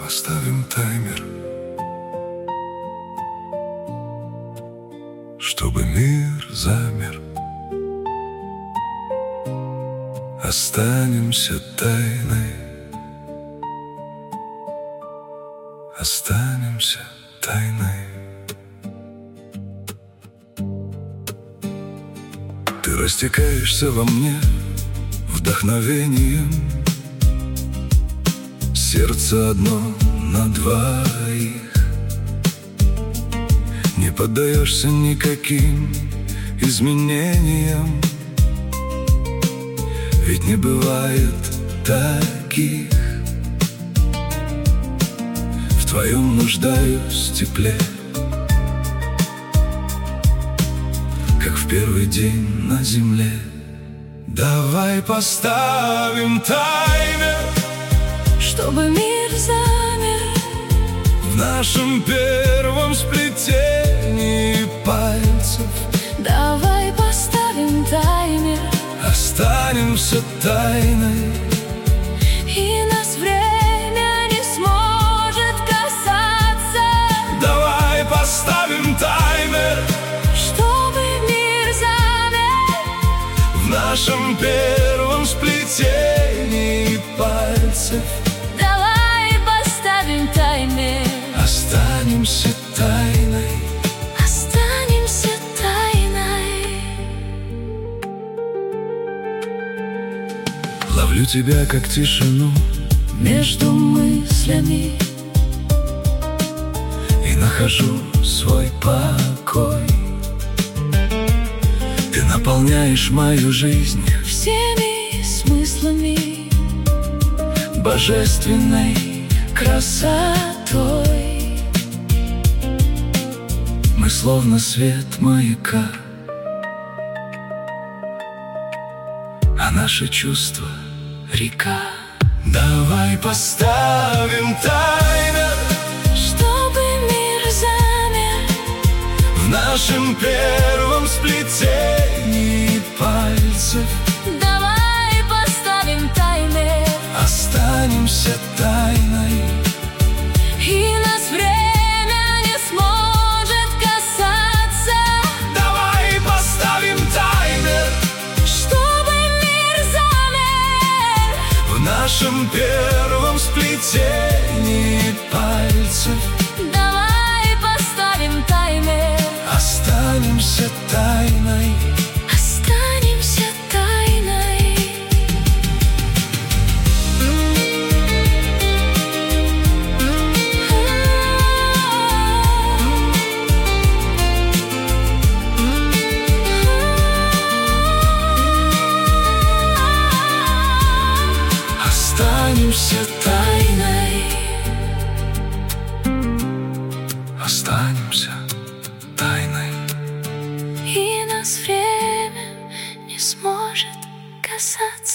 поставим таймер, чтобы мир замер. Останемся тайной, останемся тайной. Ты растекаешься во мне вдохновением, сердце одно на двоих. Не поддаешься никаким изменениям, ведь не бывает таких. В твоем нуждаюсь тепле, как в первый день на земле. Давай поставим таймер, чтобы мир замер в нашем первом сплетении пальцев. Давай поставим таймер, останемся тайной, и нас время не сможет касаться. Давай поставим таймер, чтобы мир замер в нашем первом сплетении пальцев. Давай поставим таймер, останемся тайной, останемся тайной. Ловлю тебя, как тишину Между мыслями и нахожу свой покой. Ты наполняешь мою жизнь всеми смыслами, божественной красотой. Мы словно свет маяка, а наши чувства — река. Давай поставим таймер, чтобы мир замер в нашем первом сплетении пальцев. Давай поставим таймер, Останемся тайной, и нас время не сможет касаться. давай поставим таймер Чтобы мир замер в нашем первом сплетении пальцев. Давай поставим таймер, Останемся тайной, останемся тайной. останемся тайной, останемся тайной. И нас время не сможет касаться.